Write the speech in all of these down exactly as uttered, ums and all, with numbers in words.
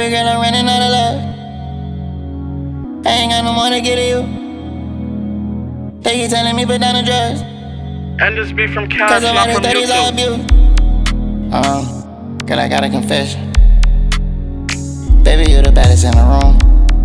Baby girl, I'm running out of love. I ain't got no more to get to you. They keep telling me put down the drugs. And this be from Cash, Cause not somebody from thought he's all YouTube. abuse. Um, girl, I got a confession. Baby, you the baddest in the room.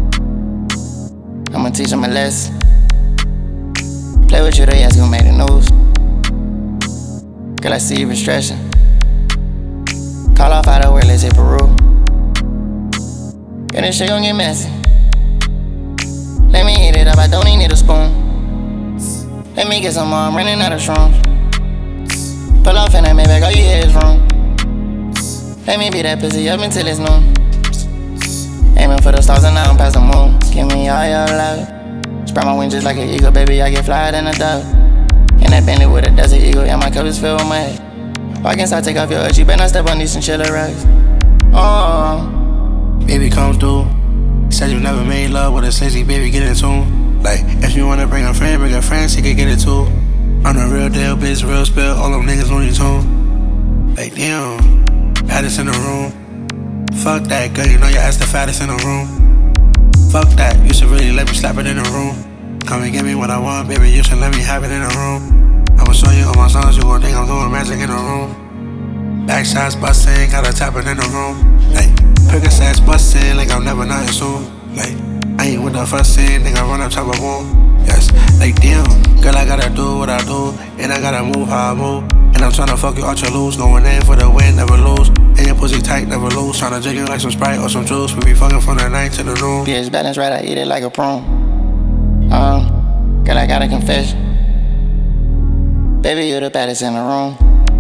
I'ma teach him a lesson. Play with you, they ask who made the news. Girl, I see you been stressing. Call off out of work, let's hit Peru. Girl, this shit gon' get messy. Let me eat it up, I don't even need a spoon. Let me get some more, I'm running out of shrooms. Pull off in that Maybach, all you hear is room. Let me be that pussy up until it's noon. Aiming for the stars and now I'm past the moon. Give me all your love. Spread my wings just like an eagle, baby, I get flyer than a dove. In that Bentley with a desert eagle, yeah, my cup is filled with mud. Walk inside, take off your hood, you better not step on these chinchilla rugs. Oh, baby, come through. Said you never made love with a sexy baby, get in tune. Like, if you wanna bring a friend, bring a friend, she can get it too. I'm the real deal, bitch, real spill, all them niggas on your tune. Like, damn, baddest in the room. Fuck that, girl, you know your ass the fattest in the room. Fuck that, you should really let me slap it in the room. Come and give me what I want, baby, you should let me have it in the room. I'ma show you all my songs, you gon' think I'm doing magic in the room. Back shots bustin', gotta tap it in the room. Like, Percocets bustin', like I'm never nothing soon. Like, I ain't with the fussin', think I run up top of boom. Yes, like damn, girl, I gotta do what I do, and I gotta move how I move. And I'm tryna fuck you out your loose, going in for the win, never lose. And your pussy tight, never lose. Tryna jig you like some Sprite or some juice. We be fucking from the night to the noon. bitch, balance right, I eat it like a prune. Um, girl, I got a confession. Baby, you the baddest in the room.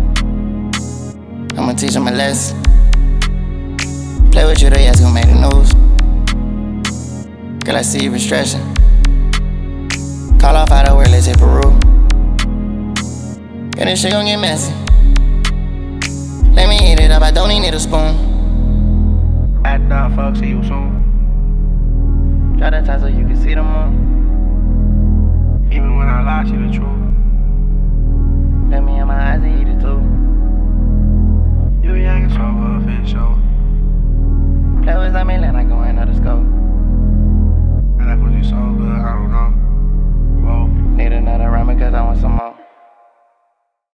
I'ma teach him a lesson. Play with you, they ask who made the news. Girl, I see you been stressing. Call off out of work, let's hit Peru. Girl, this shit gon' get messy. Let me eat it up, I don't even need a spoon. At the fuck, see you soon. Try that time so you can see the moon. Even when I lie, she the truth. Let me in my eyes and eat it too.